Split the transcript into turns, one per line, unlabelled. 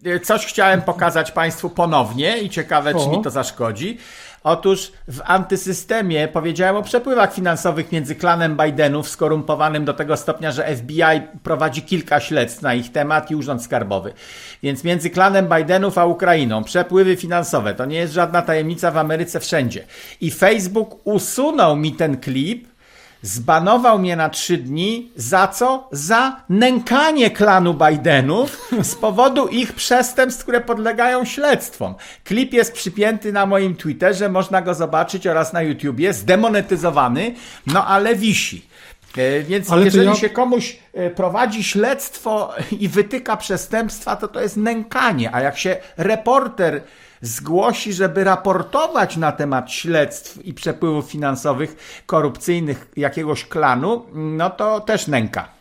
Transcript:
coś chciałem pokazać Państwu ponownie i ciekawe, czy mi to zaszkodzi. Otóż w antysystemie powiedziałem o przepływach finansowych między klanem Bidenów skorumpowanym do tego stopnia, że FBI prowadzi kilka śledztw na ich temat i Urząd Skarbowy. Więc między klanem Bidenów a Ukrainą przepływy finansowe to nie jest żadna tajemnica w Ameryce wszędzie. I Facebook usunął mi ten klip, zbanował mnie na 3 dni. Za co? Za nękanie klanu Bidenów z powodu ich przestępstw, które podlegają śledztwom. Klip jest przypięty na moim Twitterze, można go zobaczyć oraz na YouTubie, zdemonetyzowany, no ale wisi. Więc jeżeli się komuś prowadzi śledztwo i wytyka przestępstwa, to jest nękanie. A jak się reporter zgłosi, żeby raportować na temat śledztw i przepływów finansowych korupcyjnych jakiegoś klanu, no to też nęka.